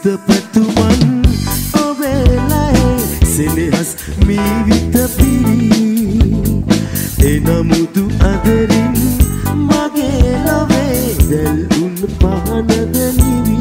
tepat-tepat obelai selehas mivita piri enamu tu aderin magelave del un pahanadani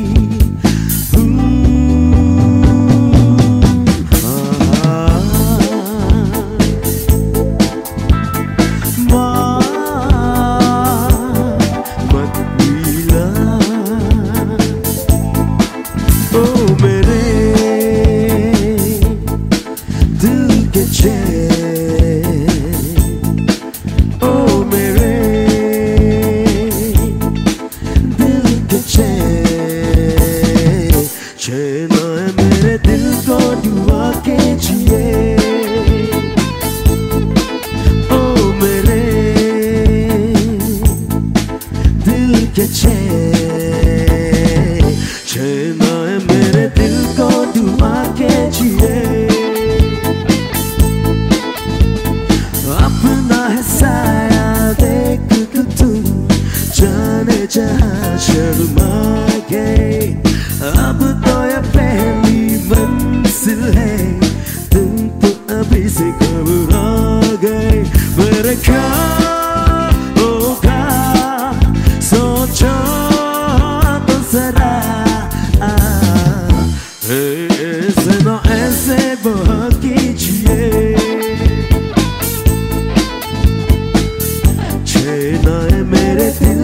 Sharma गए अब तो ये पहली मंजिल है तुम तो अभी से घबरा गए मेरे क्या होगा सोचो तो जरा ऐसे ना ऐसे बहुत कीजिए छेना है मेरे दिल